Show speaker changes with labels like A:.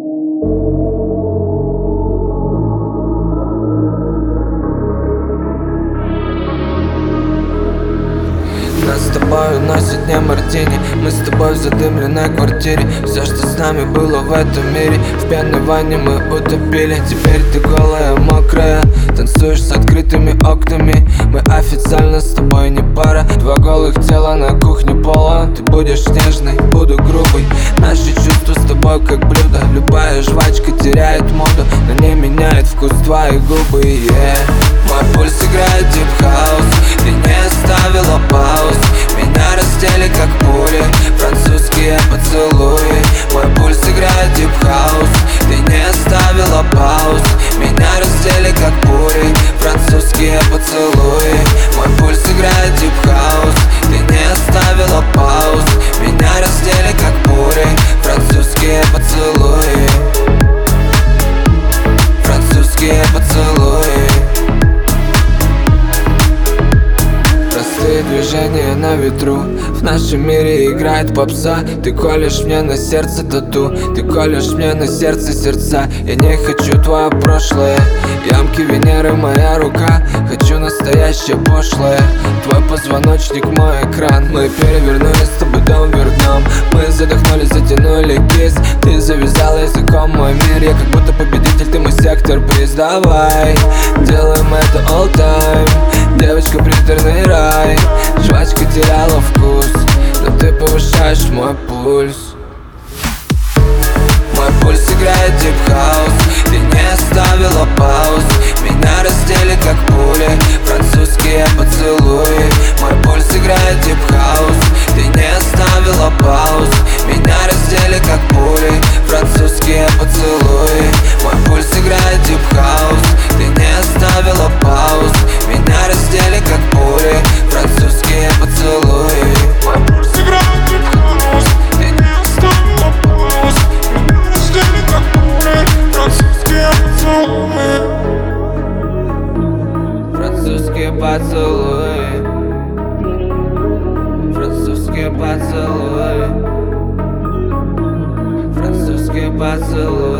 A: Нас с тобой уносит не мартини. Мы с тобой в задымленной квартире. Все, что с нами было в этом мире, в пенной ванне мы утопили. Теперь ты голая, мокрая, танцуешь с открытыми окнами. Мы официально с тобой не пара. Два голых тела на кухне пола. Ты будешь нежной, буду грубой. Наши чувства с тобой как блюдо. Любая жвачка теряет моду, но не меняет вкус твои губы, yeah. Мой пульс играет дип-хаус. Ты не оставила пауз. Меня раздели как пули французские поцелуи. Мой пульс играет дип-хаус. Ты не оставила пауз. Меня раздели как пули французские поцелуи. Мой пульс играет дип-хаус. Ты не оставила пауз. Меня раздели как пули французские поцелуи. Французские поцелуи. Простые движения на ветру. В нашем мире играет попса. Ты колешь мне на сердце тату. Ты колешь мне на сердце сердца. Я не хочу твое прошлое. Ямки Венеры моя рука. Хочу настоящее пошлое. Твой позвоночник мой экран. Мы перевернули с тобой дом вверх дном. Мы задохнулись, затянули кисть. Ты завязала языком мой мир. Я как будто победитель, ты мой сектор приз. Давай, делаем это all time. Девочка, приторный рай. Жвачка теряла вкус, но ты повышаешь мой пульс. Мой пульс играет дип-хаус. Ты не оставила пауз. Меня раздели как пули французские поцелуи. Мой пульс играет дип-хаус. Ты не оставила пауз. Меня раздели как пули французские поцелуи. Мой пульс играет дип-хаус. Ты не оставила пауз. Меня раздели как пули французские поцелуи. Мой пульс играет дип-хаус. Ты не оставила пауз. Меня раздели как пули французские поцелуи. Французские поцелуи. Французские поцелуи. Французские поцелуи.